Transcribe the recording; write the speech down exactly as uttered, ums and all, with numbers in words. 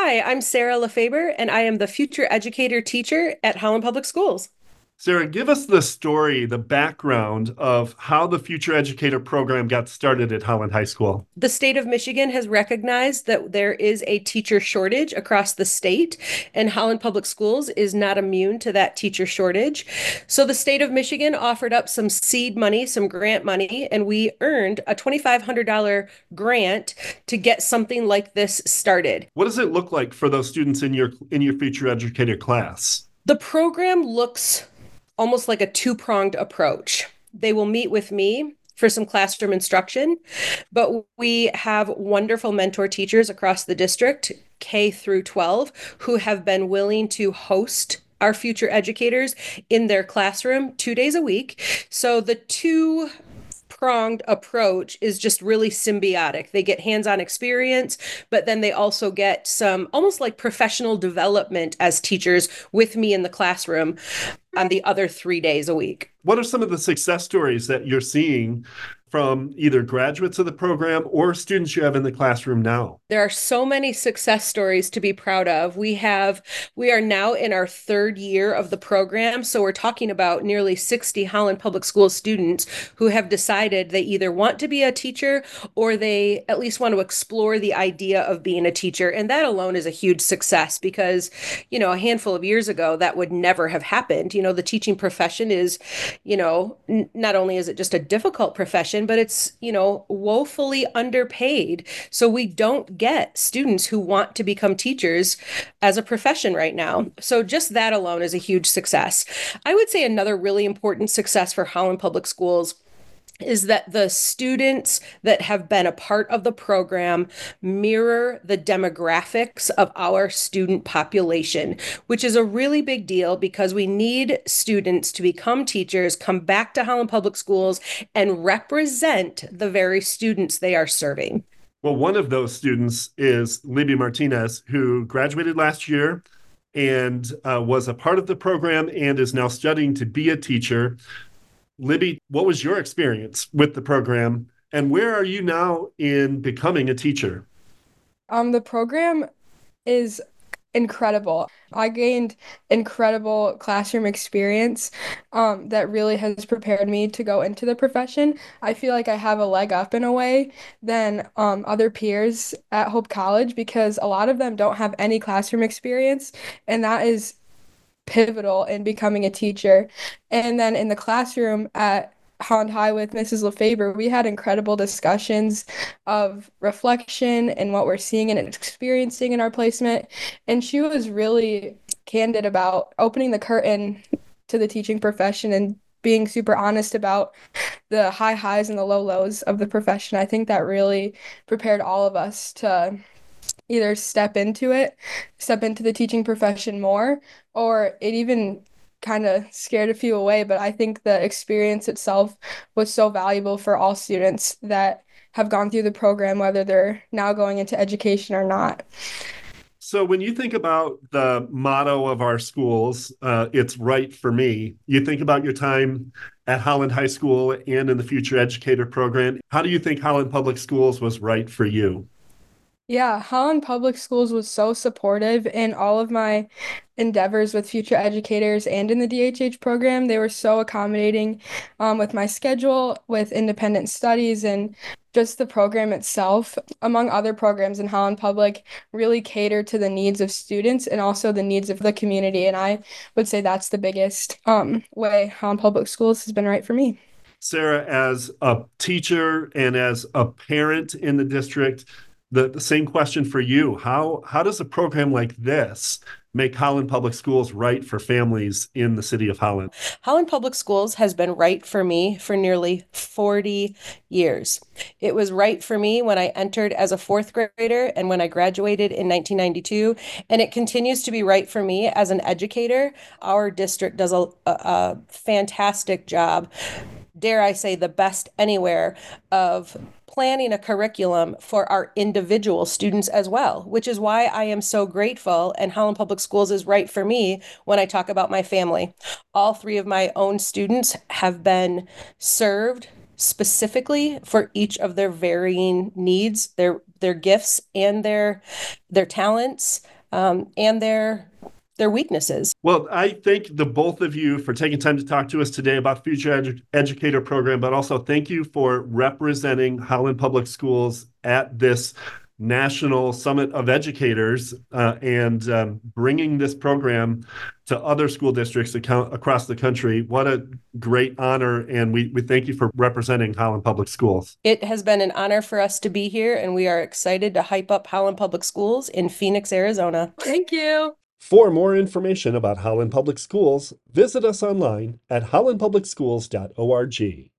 Hi, I'm Sarah LaFaber, and I am the future educator teacher at Holland Public Schools. Sarah, give us the story, the background of how the Future Educator program got started at Holland High School. The state of Michigan has recognized that there is a teacher shortage across the state, and Holland Public Schools is not immune to that teacher shortage. So the state of Michigan offered up some seed money, some grant money, and we earned a twenty-five hundred dollars grant to get something like this started. What does it look like for those students in your in your Future Educator class? The program looks almost like a two-pronged approach. They will meet with me for some classroom instruction, but we have wonderful mentor teachers across the district, K through twelve, who have been willing to host our future educators in their classroom two days a week. So the two pronged approach is just really symbiotic. They get hands-on experience, but then they also get some almost like professional development as teachers with me in the classroom on the other three days a week. What are some of the success stories that you're seeing from either graduates of the program or students you have in the classroom now? There are so many success stories to be proud of. We have, we are now in our third year of the program. So we're talking about nearly sixty Holland Public Schools students who have decided they either want to be a teacher or they at least want to explore the idea of being a teacher. And that alone is a huge success because, you know, a handful of years ago, that would never have happened. You know, the teaching profession is, you know, n- not only is it just a difficult profession, but it's, you know, woefully underpaid. So we don't get students who want to become teachers as a profession right now. So just that alone is a huge success. I would say another really important success for Holland Public Schools is that the students that have been a part of the program mirror the demographics of our student population, which is a really big deal because we need students to become teachers, come back to Holland Public Schools, and represent the very students they are serving. Well, one of those students is Libby Martinez, who graduated last year and uh, was a part of the program and is now studying to be a teacher. Libby, what was your experience with the program, and where are you now in becoming a teacher? Um, the program is incredible. I gained incredible classroom experience um, that really has prepared me to go into the profession. I feel like I have a leg up in a way than um, other peers at Hope College because a lot of them don't have any classroom experience, and that is pivotal in becoming a teacher. And then in the classroom at Holland High with Missus LaFaber, we had incredible discussions of reflection and what we're seeing and experiencing in our placement. And she was really candid about opening the curtain to the teaching profession and being super honest about the high highs and the low lows of the profession. I think that really prepared all of us to either step into it, step into the teaching profession more, or it even kind of scared a few away. But I think the experience itself was so valuable for all students that have gone through the program, whether they're now going into education or not. So, when you think about the motto of our schools, uh, it's right for me. You think about your time at Holland High School and in the Future Educator program. How do you think Holland Public Schools was right for you? Yeah, Holland Public Schools was so supportive in all of my endeavors with future educators and in the D H H program. They were so accommodating um, with my schedule, with independent studies, and just the program itself, among other programs in Holland Public, really catered to the needs of students and also the needs of the community. And I would say that's the biggest um, way Holland Public Schools has been right for me. Sarah, as a teacher and as a parent in the district, the, the same question for you. How how does a program like this make Holland Public Schools right for families in the city of Holland? Holland Public Schools has been right for me for nearly forty years. It was right for me when I entered as a fourth grader and when I graduated in nineteen ninety-two, and it continues to be right for me as an educator. Our district does a, a, a fantastic job, dare I say, the best anywhere, of planning a curriculum for our individual students as well, which is why I am so grateful. And Holland Public Schools is right for me when I talk about my family. All three of my own students have been served specifically for each of their varying needs, their their gifts and their their talents um, and their their weaknesses. Well, I thank the both of you for taking time to talk to us today about Future Edu- Educator Program, but also thank you for representing Holland Public Schools at this National Summit of Educators uh, and um, bringing this program to other school districts account- across the country. What a great honor, and we, we thank you for representing Holland Public Schools. It has been an honor for us to be here, and we are excited to hype up Holland Public Schools in Phoenix, Arizona. Thank you. For more information about Holland Public Schools, visit us online at holland public schools dot org.